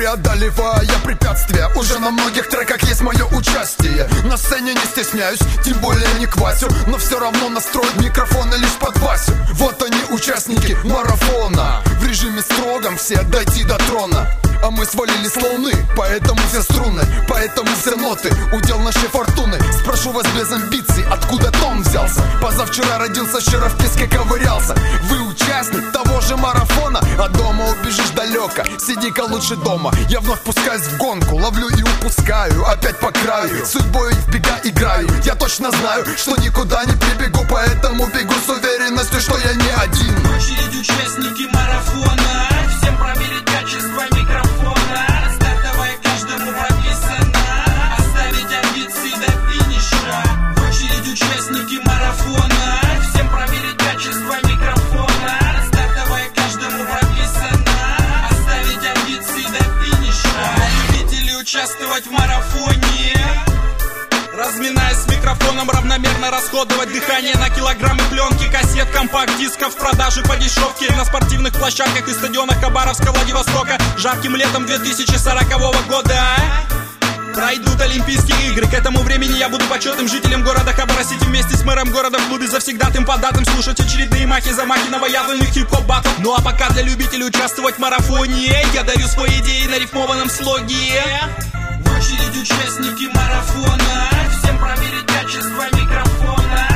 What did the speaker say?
преодолевая препятствия. Уже на многих треках есть мое участие. На сцене не стесняюсь, тем более не квасю, но все равно настроить микрофоны лишь под Васю. Вот они, участники марафона. В режиме строгом все дойти до трона. А мы свалили с луны, поэтому все струны, поэтому все ноты, удел нашей фортуны. Спрошу вас без амбиций, откуда Том взялся? Позавчера родился, вчера в песке ковырялся. Вы участник того же марафона, а дома убежишь далеко, сиди-ка лучше дома. Я вновь пускаюсь в гонку, ловлю и упускаю, опять по краю, судьбой в бега играю. Я точно знаю, что никуда не прибегу, поэтому бегу с уверенностью, что я не один. В очередь участники марафона, всем проверить качество микрофона. Стартовая каждому прописана, оставить амбиции до финиша. В очередь участники марафона, всем проверить качество микрофона. Стартовая каждому прописана, оставить амбиции до финиша. Любители участвовать в марафоне, разминаясь с микрофоном, равномерно расходовать дыхание на килограммы пленки, кассет, компакт-дисков в продаже по дешевке на спортивных площадках и стадионах Хабаровска, Владивостока. Жарким летом 2040 года пройдут Олимпийские игры. К этому времени я буду почетным жителем города Хабара-Сити вместе с мэром города в клубе завсегдатым податым слушать очередные замахи новоявленных хип-хоп батл. Ну а пока для любителей участвовать в марафоне я дарю свои идеи на рифмованном слоге. В очередь участники марафона, всем проверить качество микрофона.